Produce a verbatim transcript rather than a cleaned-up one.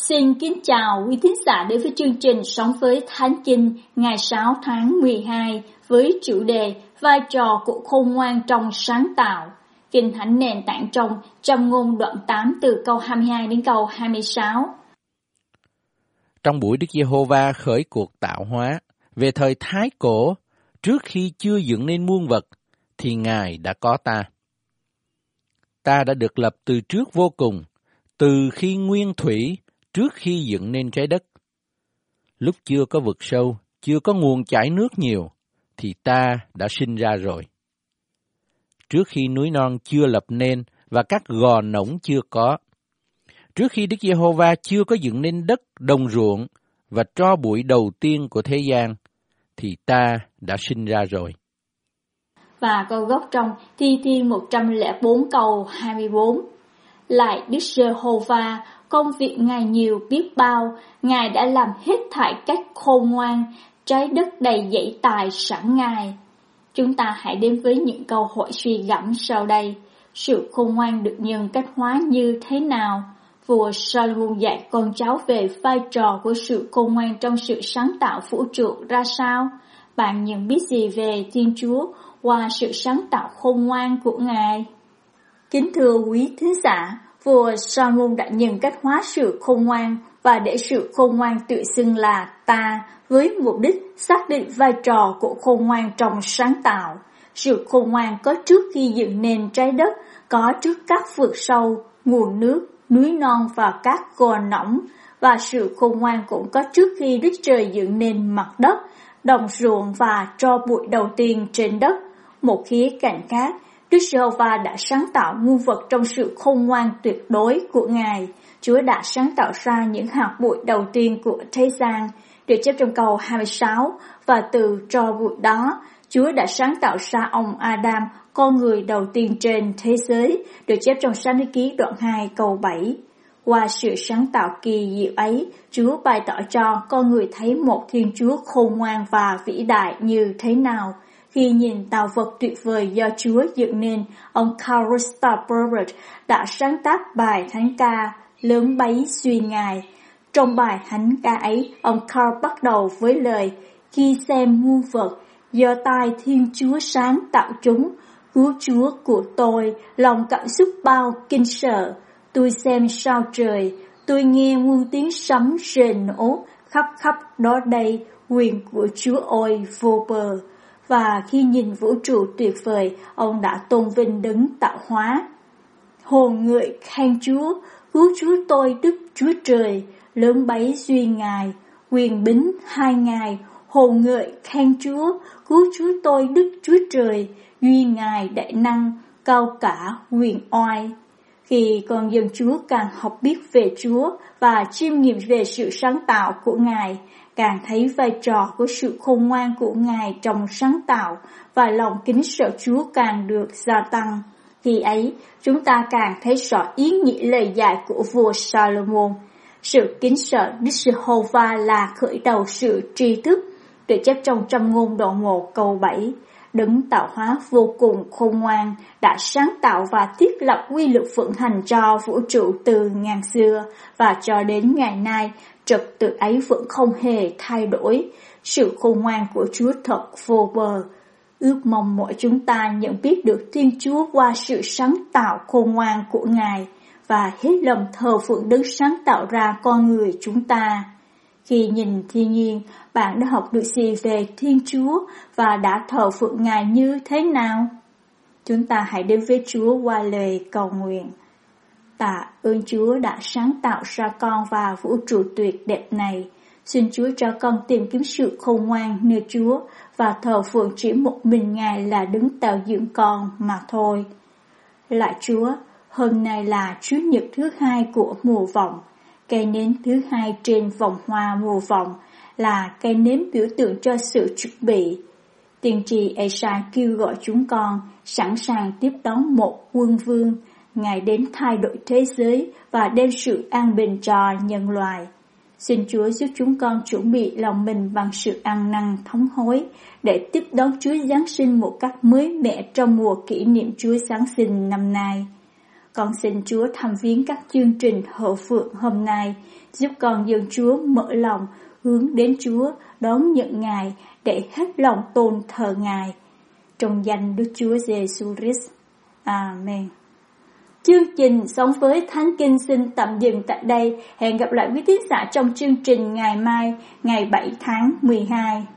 Xin kính chào quý thính giả đến với chương trình Sống với Thánh Kinh ngày sáu tháng mười hai với chủ đề vai trò của khôn ngoan trong sáng tạo. Kinh Thánh nền tảng trong Châm ngôn đoạn tám từ câu hai mươi hai đến câu hai mươi sáu. Trong buổi Đức Giê-hô-va khởi cuộc tạo hóa, về thời Thái Cổ, trước khi chưa dựng nên muôn vật, thì Ngài đã có ta. Ta đã được lập từ trước vô cùng, từ khi nguyên thủy, trước khi dựng nên trái đất. Lúc chưa có vực sâu, chưa có nguồn chảy nước nhiều, thì ta đã sinh ra rồi. Trước khi núi non chưa lập nên và các gò nổng chưa có. Trước khi Đức Giê-hô-va chưa có dựng nên đất, đồng ruộng và tro bụi đầu tiên của thế gian, thì ta đã sinh ra rồi. Và câu gốc trong Thi Thiên một trăm lẻ bốn câu hai mươi bốn. Lại Đức Giê-hô-va, công việc Ngài nhiều biết bao, Ngài đã làm hết thảy cách khôn ngoan, trái đất đầy dẫy tài sẵn Ngài. Chúng ta hãy đến với những câu hỏi suy gẫm sau đây. Sự khôn ngoan được nhân cách hóa như thế nào? Vua Solomon dạy con cháu về vai trò của sự khôn ngoan trong sự sáng tạo vũ trụ ra sao? Bạn nhận biết gì về Thiên Chúa qua sự sáng tạo khôn ngoan của Ngài? Kính thưa quý thính giả, vua Solomon đã nhân cách hóa sự khôn ngoan và để sự khôn ngoan tự xưng là ta với mục đích xác định vai trò của khôn ngoan trong sáng tạo. Sự khôn ngoan có trước khi dựng nên trái đất, có trước các vực sâu, nguồn nước, núi non và các gò nổng, và sự khôn ngoan cũng có trước khi Đức Trời dựng nên mặt đất, đồng ruộng và tro bụi đầu tiên trên đất. Một khía cạnh khác, Đức Giê-hô-va đã sáng tạo muôn vật trong sự khôn ngoan tuyệt đối của Ngài. Chúa đã sáng tạo ra những hạt bụi đầu tiên của thế gian, được chép trong câu hai mươi sáu, và từ tro bụi đó, Chúa đã sáng tạo ra ông Adam, con người đầu tiên trên thế giới, được chép trong Sách Nhật Ký đoạn hai câu bảy. Qua sự sáng tạo kỳ diệu ấy, Chúa bày tỏ cho con người thấy một Thiên Chúa khôn ngoan và vĩ đại như thế nào. Khi nhìn tạo vật tuyệt vời do Chúa dựng nên, ông Carl Gustav Burnet đã sáng tác bài thánh ca Lớn bấy duy Ngài. Trong bài thánh ca ấy, ông Carl bắt đầu với lời: khi xem muôn vật, do tay Thiên Chúa sáng tạo chúng, cứu Chúa của tôi, lòng cảm xúc bao kinh sợ. Tôi xem sao trời, tôi nghe muôn tiếng sấm rền nổ, khắp khắp đó đây, quyền của Chúa ôi vô bờ. Và khi nhìn vũ trụ tuyệt vời, ông đã tôn vinh đấng tạo hóa. Hồn ngợi khen Chúa, cứu Chúa tôi Đức Chúa Trời, lớn bấy duy Ngài, quyền bính hai Ngài. Hồn ngợi khen Chúa, cứu Chúa tôi Đức Chúa Trời, duy Ngài đại năng, cao cả quyền oai. Khi con dân Chúa càng học biết về Chúa và chiêm nghiệm về sự sáng tạo của Ngài, càng thấy vai trò của sự khôn ngoan của Ngài trong sáng tạo và lòng kính sợ Chúa càng được gia tăng. Khi ấy, chúng ta càng thấy rõ ý nghĩa lời dạy của vua Solomon. Sự kính sợ Đức Giê-hô-va là khởi đầu sự tri thức, được chép trong Châm ngôn đoạn một câu bảy. Đấng tạo hóa vô cùng khôn ngoan đã sáng tạo và thiết lập quy luật vận hành cho vũ trụ từ ngàn xưa, và cho đến ngày nay, trật tự ấy vẫn không hề thay đổi. Sự khôn ngoan của Chúa thật vô bờ. Ước mong mỗi chúng ta nhận biết được Thiên Chúa qua sự sáng tạo khôn ngoan của Ngài và hết lòng thờ phượng đấng sáng tạo ra con người chúng ta. Khi nhìn thiên nhiên, bạn đã học được gì về Thiên Chúa và đã thờ phượng Ngài như thế nào? Chúng ta hãy đến với Chúa qua lời cầu nguyện. Tạ ơn Chúa đã sáng tạo ra con và vũ trụ tuyệt đẹp này. Xin Chúa cho con tìm kiếm sự khôn ngoan nơi Chúa và thờ phượng chỉ một mình Ngài là đấng tạo dựng con mà thôi. Lạy Chúa, hôm nay là Chủ nhật thứ hai của mùa vọng. Cây nến thứ hai trên vòng hoa mùa vọng là cây nến biểu tượng cho sự chuẩn bị. Tiên tri Ê-sai kêu gọi chúng con sẵn sàng tiếp đón một quân vương. Ngài đến thay đổi thế giới và đem sự an bình cho nhân loại. Xin Chúa giúp chúng con chuẩn bị lòng mình bằng sự ăn năn thống hối để tiếp đón Chúa Giáng sinh một cách mới mẻ trong mùa kỷ niệm Chúa Giáng sinh năm nay. Con xin Chúa thăm viếng các chương trình hậu phượng hôm nay, giúp con dân Chúa mở lòng, hướng đến Chúa, đón nhận Ngài để hết lòng tôn thờ Ngài. Trong danh Đức Chúa Giêsu Christ. Amen. Chương trình Sống với Thánh Kinh xin tạm dừng tại đây. Hẹn gặp lại quý tín giả trong chương trình ngày mai, ngày bảy tháng mười hai.